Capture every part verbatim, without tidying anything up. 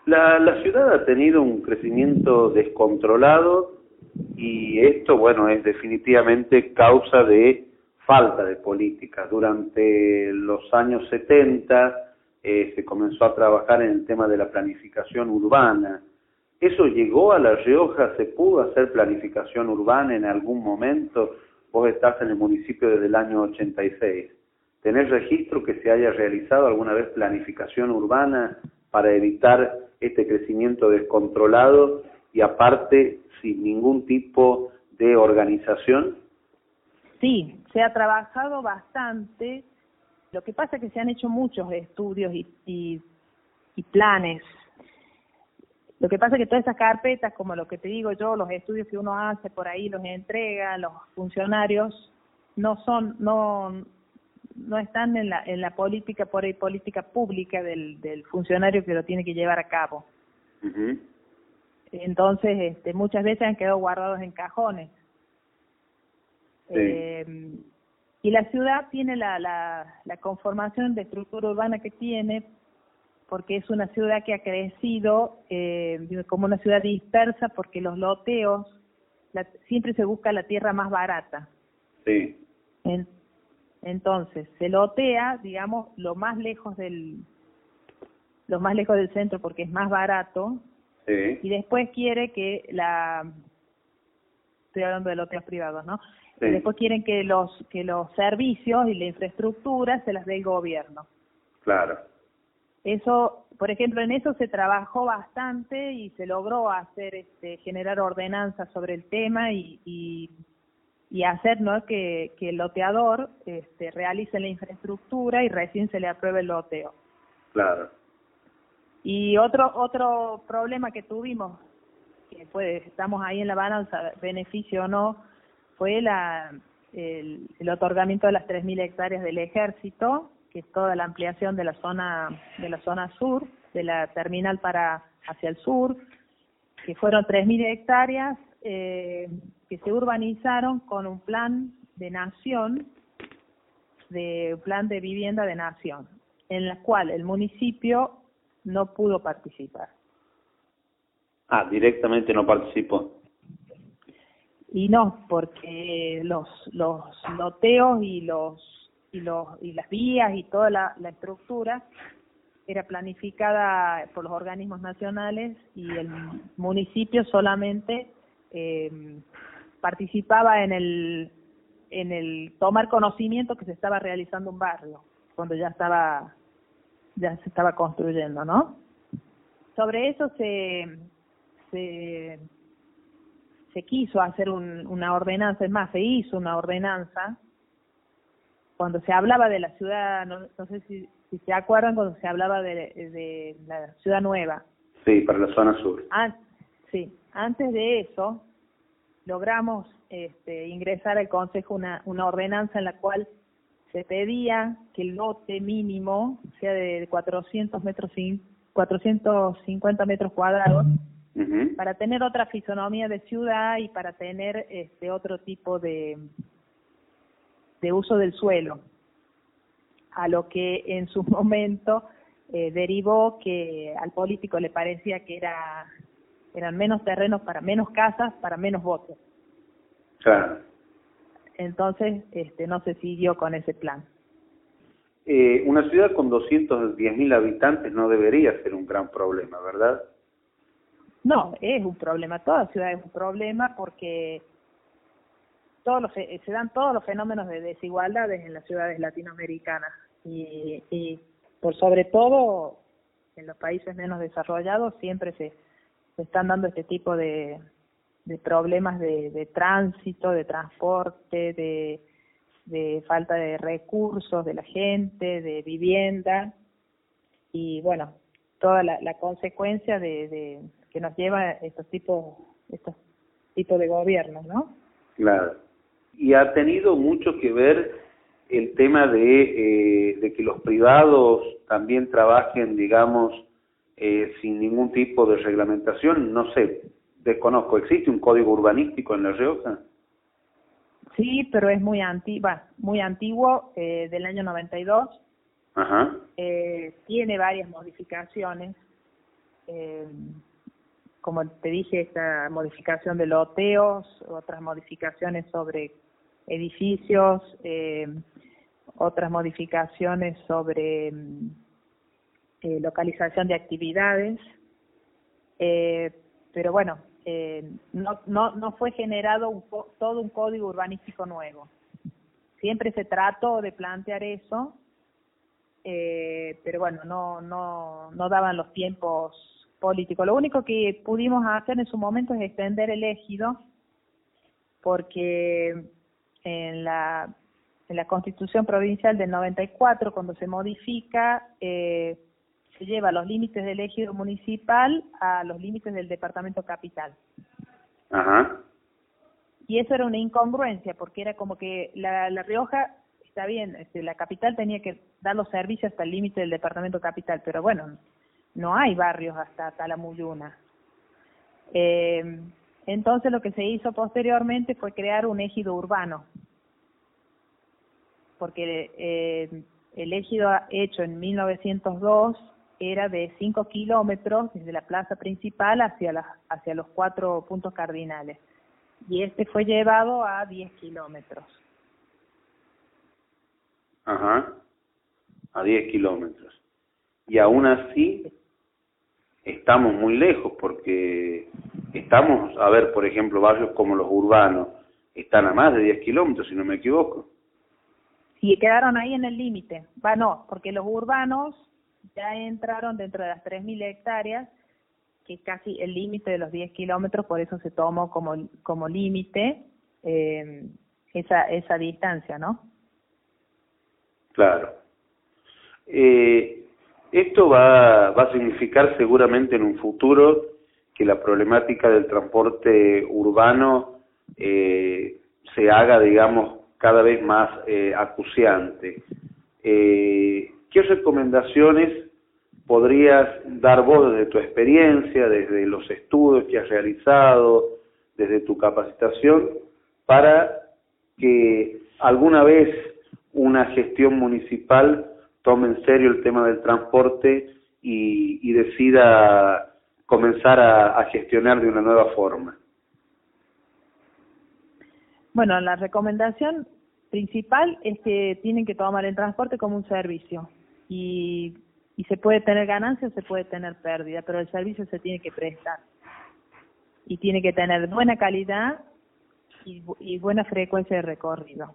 La, la ciudad ha tenido un crecimiento descontrolado y esto, bueno, es definitivamente causa de falta de políticas. Durante los años setenta eh, se comenzó a trabajar en el tema de la planificación urbana. ¿Eso llegó a La Rioja? ¿Se pudo hacer planificación urbana en algún momento? Vos estás en el municipio desde el año ochenta y seis. ¿Tenés registro que se haya realizado alguna vez planificación urbana para evitar este crecimiento descontrolado y aparte sin ningún tipo de organización? Sí, se ha trabajado bastante. Lo que pasa es que se han hecho muchos estudios y, y, y planes. Lo que pasa es que todas esas carpetas, como lo que te digo yo, los estudios que uno hace por ahí, los entrega a los funcionarios, no son, no, no están en la, en la política, por ahí, política pública del, del funcionario que lo tiene que llevar a cabo. Uh-huh. Entonces, este, muchas veces han quedado guardados en cajones. Sí. Eh, y la ciudad tiene la, la, la conformación de estructura urbana que tiene, porque es una ciudad que ha crecido eh, como una ciudad dispersa, porque los loteos, la, siempre se busca la tierra más barata. Sí. En, entonces, se lotea, digamos, lo más lejos del lo más lejos del centro porque es más barato. Sí. Y después quiere que la... Estoy hablando de loteos privados, ¿no? Sí. Y después quieren que los que los servicios y la infraestructura se las dé el gobierno. Claro. Eso, por ejemplo, en eso se trabajó bastante y se logró hacer, este, generar ordenanzas sobre el tema y, y, y hacer, ¿no?, que, que el loteador este, realice la infraestructura y recién se le apruebe el loteo. Claro. Y otro otro problema que tuvimos, que fue, estamos ahí en la balanza, beneficio o no, fue la el, el otorgamiento de las tres mil hectáreas del ejército, que es toda la ampliación de la zona de la zona sur, de la terminal para hacia el sur, que fueron tres mil hectáreas eh, que se urbanizaron con un plan de nación, de plan de vivienda de nación, en la cual el municipio no pudo participar. Ah, directamente no participó. Y no, porque los los loteos y los y los y las vías y toda la, la estructura era planificada por los organismos nacionales y el municipio solamente eh, participaba en el en el tomar conocimiento que se estaba realizando un barrio cuando ya estaba ya se estaba construyendo, ¿no? Sobre eso se se se quiso hacer un, una ordenanza, es más, se hizo una ordenanza cuando se hablaba de la ciudad, no, no sé si, si se acuerdan, cuando se hablaba de, de la ciudad nueva. Sí, para la zona sur. An sí, antes de eso logramos este, ingresar al Consejo una, una ordenanza en la cual se pedía que el lote mínimo sea de cuatrocientos metros, cuatrocientos cincuenta metros cuadrados, uh-huh, para tener otra fisonomía de ciudad y para tener este otro tipo de de uso del suelo, a lo que en su momento eh, derivó que al político le parecía que era eran menos terrenos para menos casas, para menos votos. Claro. Entonces este no se siguió con ese plan. Eh, una ciudad con doscientos diez mil habitantes no debería ser un gran problema, ¿verdad? No, es un problema, toda ciudad es un problema porque todos los, se dan todos los fenómenos de desigualdades en las ciudades latinoamericanas y, y por sobre todo en los países menos desarrollados siempre se, se están dando este tipo de, de problemas de, de tránsito, de transporte, de, de falta de recursos de la gente, de vivienda y bueno, toda la, la consecuencia de, de que nos lleva a estos tipos estos tipos de gobiernos, ¿no? Claro. Y ha tenido mucho que ver el tema de, eh, de que los privados también trabajen, digamos, eh, sin ningún tipo de reglamentación. No sé, desconozco, ¿existe un código urbanístico en La Rioja? Sí, pero es muy antigua, muy antiguo, eh, del año noventa y dos. Ajá. Eh, tiene varias modificaciones. eh, como te dije, esta modificación de loteos, otras modificaciones sobre edificios, eh, otras modificaciones sobre eh, localización de actividades, eh, pero bueno, eh, no, no, no fue generado un, todo un código urbanístico nuevo. Siempre se trató de plantear eso, eh, pero bueno, no, no, no daban los tiempos políticos. Lo único que pudimos hacer en su momento es extender el ejido, porque en la, en la Constitución Provincial del noventa y cuatro, cuando se modifica, eh, se lleva los límites del ejido municipal a los límites del departamento capital. Ajá. Y eso era una incongruencia, porque era como que la, la Rioja, está bien, este, la capital tenía que dar los servicios hasta el límite del departamento capital, pero bueno, no hay barrios hasta Talamuyuna. Eh, entonces lo que se hizo posteriormente fue crear un ejido urbano, porque eh, el ejido hecho en mil novecientos dos era de cinco kilómetros desde la plaza principal hacia, la, hacia los cuatro puntos cardinales, y este fue llevado a diez kilómetros. Ajá, a diez kilómetros. Y aún así estamos muy lejos, porque estamos, a ver, por ejemplo, barrios como los urbanos están a más de diez kilómetros, si no me equivoco. Sí, quedaron ahí en el límite. Va, no, porque los urbanos ya entraron dentro de las tres mil hectáreas, que es casi el límite de los diez kilómetros, por eso se tomó como, como límite eh, esa, esa distancia, ¿no? Claro. Eh, esto va, va a significar seguramente en un futuro que la problemática del transporte urbano eh, se haga, digamos, cada vez más eh, acuciante. Eh, ¿Qué recomendaciones podrías dar vos desde tu experiencia, desde los estudios que has realizado, desde tu capacitación, para que alguna vez una gestión municipal tome en serio el tema del transporte y, y decida comenzar a, a gestionar de una nueva forma? Bueno, la recomendación principal es que tienen que tomar el transporte como un servicio, y, y se puede tener ganancia o se puede tener pérdida, pero el servicio se tiene que prestar y tiene que tener buena calidad y, y buena frecuencia de recorrido.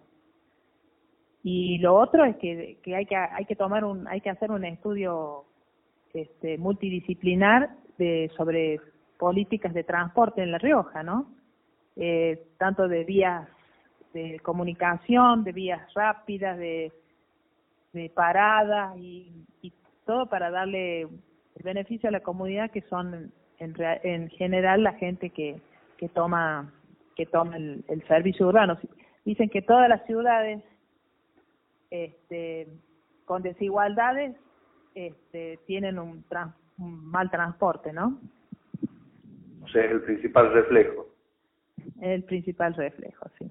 Y lo otro es que, que hay que hay que tomar un hay que hacer un estudio este, multidisciplinar de sobre políticas de transporte en La Rioja, ¿no? Eh, tanto de vías de comunicación, de vías rápidas, de, de paradas y, y todo para darle el beneficio a la comunidad, que son en, en general la gente que, que toma que toma el, el servicio urbano. Dicen que todas las ciudades este, con desigualdades este, tienen un, trans, un mal transporte, ¿no? O sea, es el principal reflejo. El principal reflejo, sí.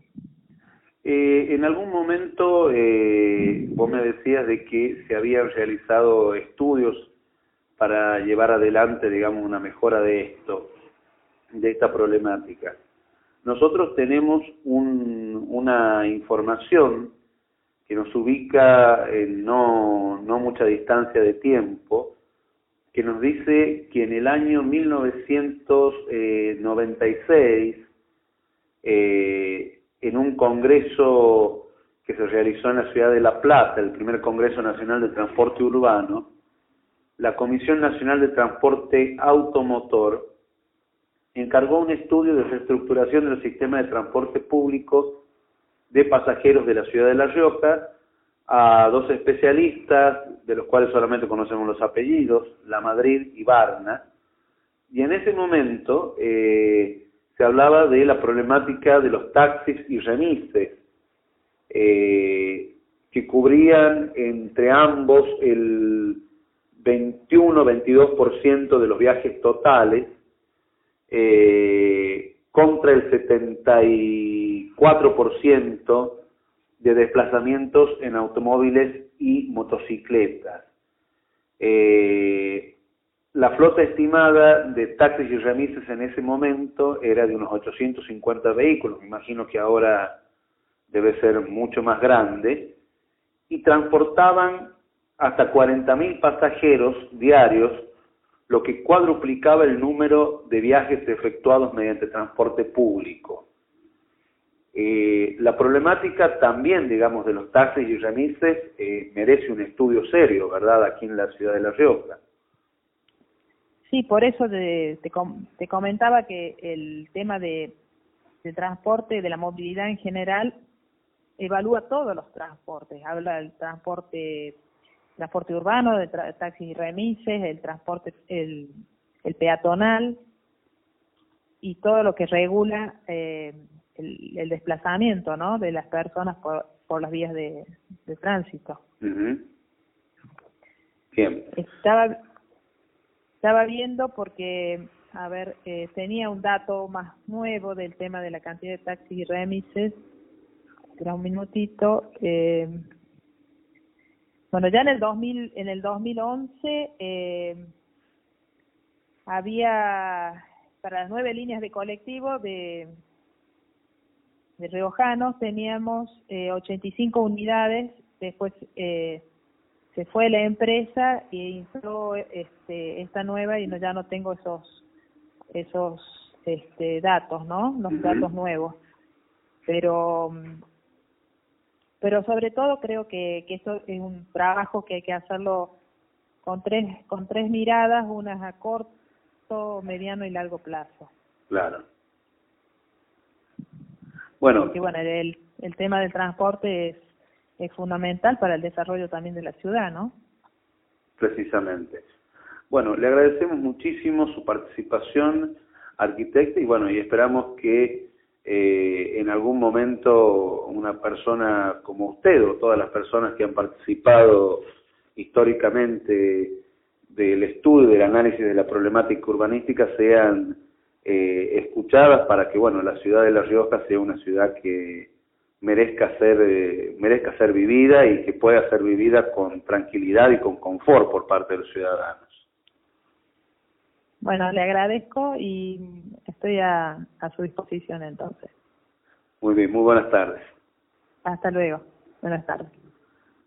Eh, en algún momento eh, vos me decías de que se habían realizado estudios para llevar adelante, digamos, una mejora de esto, de esta problemática. Nosotros tenemos un, una información que nos ubica en no, no mucha distancia de tiempo, que nos dice que en el año mil novecientos noventa y seis, eh, en un congreso que se realizó en la ciudad de La Plata, el primer Congreso Nacional de Transporte Urbano, la Comisión Nacional de Transporte Automotor encargó un estudio de reestructuración del sistema de transporte público de pasajeros de la ciudad de La Rioja a dos especialistas, de los cuales solamente conocemos los apellidos, Lamadrid y Barna, y en ese momento eh, se hablaba de la problemática de los taxis y remises, eh, que cubrían entre ambos el veintiuno a veintidós por ciento de los viajes totales, eh, contra el setenta y cuatro por ciento de desplazamientos en automóviles y motocicletas. Eh, La flota estimada de taxis y remises en ese momento era de unos ochocientos cincuenta vehículos, me imagino que ahora debe ser mucho más grande, y transportaban hasta cuarenta mil pasajeros diarios, lo que cuadruplicaba el número de viajes efectuados mediante transporte público. Eh, la problemática también, digamos, de los taxis y remises eh, merece un estudio serio, ¿verdad?, aquí en la ciudad de La Rioja. Sí, por eso te, te, te comentaba que el tema de, de transporte, de la movilidad en general, evalúa todos los transportes. Habla del transporte transporte urbano, de tra taxis y remises, el transporte, el, el peatonal y todo lo que regula eh, el, el desplazamiento, ¿no?, de las personas por, por las vías de, de tránsito. Uh-huh. Bien. Estaba estaba viendo porque, a ver, eh, tenía un dato más nuevo del tema de la cantidad de taxis y remises. Era un minutito. Eh, bueno, ya en el dos mil, en el dos mil once eh, había para las nueve líneas de colectivo de de riojanos teníamos eh, ochenta y cinco unidades. Después eh, se fue la empresa y instaló este, esta nueva y no, ya no tengo esos esos este, datos, ¿no? Los uh-huh. datos nuevos. Pero pero sobre todo creo que, que esto es un trabajo que hay que hacerlo con tres con tres miradas, unas a corto, mediano y largo plazo. Claro. Bueno, porque bueno, el el tema del transporte es es fundamental para el desarrollo también de la ciudad, ¿no? Precisamente. Bueno, le agradecemos muchísimo su participación, arquitecta, y bueno, y esperamos que eh, en algún momento una persona como usted o todas las personas que han participado históricamente del estudio, del análisis de la problemática urbanística sean eh, escuchadas para que, bueno, la ciudad de La Rioja sea una ciudad que merezca ser eh, merezca ser vivida y que pueda ser vivida con tranquilidad y con confort por parte de los ciudadanos. Bueno, le agradezco y estoy a, a su disposición entonces. Muy bien, muy buenas tardes. Hasta luego. Buenas tardes.